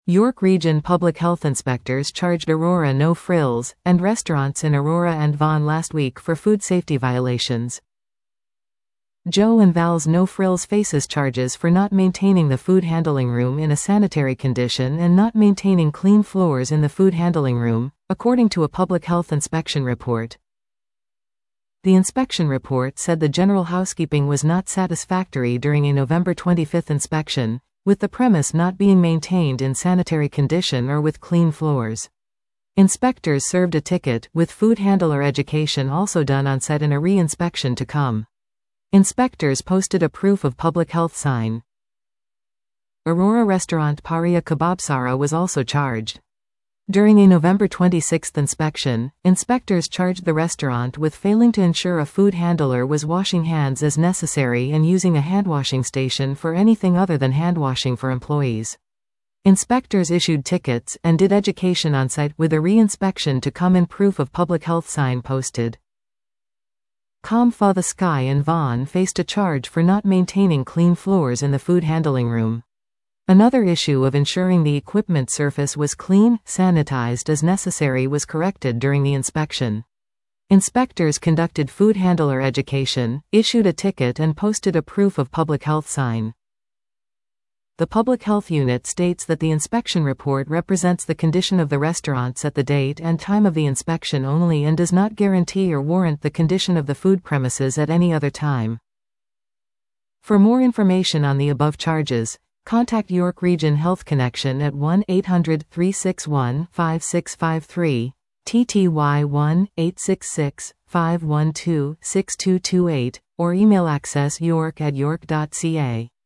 York Region Public Health inspectors charged Aurora No Frills and restaurants in Aurora and Vaughan last week for food safety violations. Joe and Val's No Frills faces charges for not maintaining the food handling room in a sanitary condition and not maintaining clean floors in the food handling room, according to a public health inspection report. The inspection report said the general housekeeping was not satisfactory during a November 25 inspection, with the premise not being maintained in sanitary condition or with clean floors. Inspectors served a ticket, with food handler education also done on site in a re-inspection to come. Inspectors posted a proof of public health sign. Aurora restaurant Paria Kebabsara was also charged. During a November 26 inspection, inspectors charged the restaurant with failing to ensure a food handler was washing hands as necessary and using a handwashing station for anything other than handwashing for employees. Inspectors issued tickets and did education on site, with a re-inspection to come and proof of public health sign posted. Com for the Sky and Vaughan faced a charge for not maintaining clean floors in the food handling room. Another issue of ensuring the equipment surface was clean, sanitized as necessary was corrected during the inspection. Inspectors conducted food handler education, issued a ticket and posted a proof of public health sign. The Public Health Unit states that the inspection report represents the condition of the restaurants at the date and time of the inspection only and does not guarantee or warrant the condition of the food premises at any other time. For more information on the above charges, contact York Region Health Connection at 1-800-361-5653, TTY 1-866-512-6228, or email access york@york.ca.